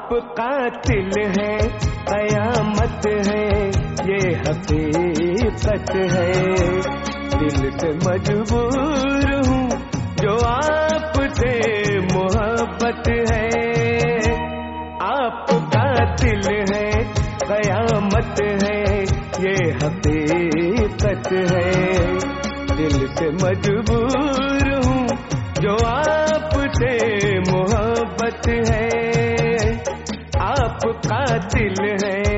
आप कातिल हैं, कयामत है, ये हकीकत है। दिल से मजबूर हूँ, जो आपसे मोहब्बत है। आप कातिल हैं, कयामत है, ये हकीकत है। दिल से मजबूर हूँ, जो आपसे मोहब्बत है। आप कातिल हैं।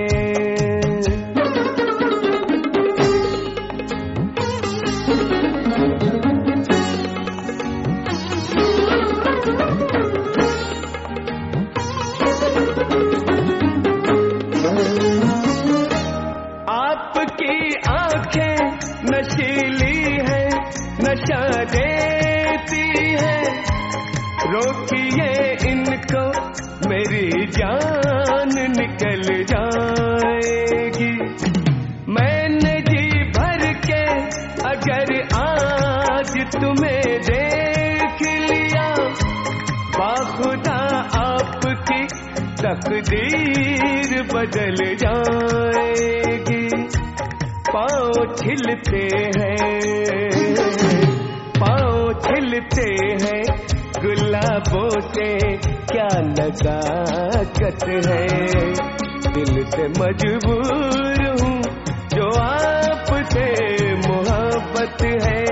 आपकी आंखें नशीली है, नशा देती है। रोकिए इनको, मेरी जान निकल जाएगी। मैंने जी भर के अगर आज तुम्हें देख लिया, बाखुदा आपकी तकदीर बदल जाएगी। पाँव छिलते हैं, पाँव छिलते हैं, गुलाबों से क्या नजाकत है। दिल से मजबूर हूँ, जो आपसे मोहब्बत है।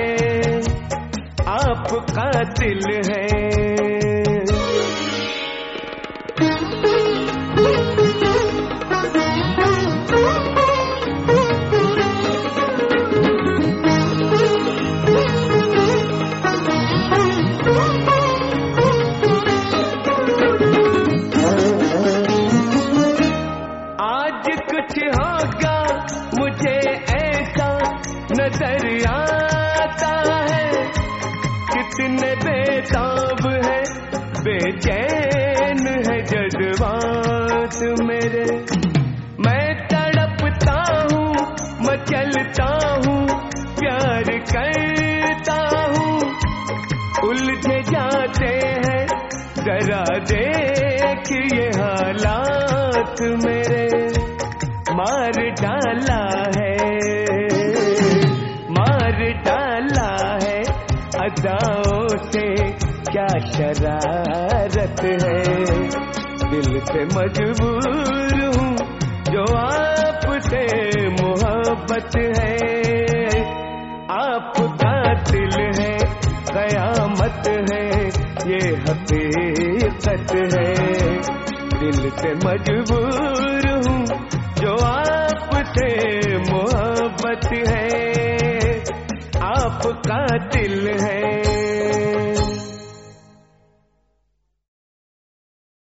आप कातिल हैं। नजर आता है, कितने बेताब है, बेचैन है जज्बात मेरे। मैं तड़पता हूँ, मचलता हूँ, प्यार करता हूँ। उलझे जाते हैं, जरा देखिए हालात मेरे। मार डाला है, मार डाला है, अदाओं से क्या शरारत है। दिल से मजबूर हूँ, जो आपसे मोहब्बत है। आप कातिल हैं, कयामत है, ये हकीकत है। दिल से मजबूर हूँ, जो आपसे मोहब्बत है। आप कातिल हैं।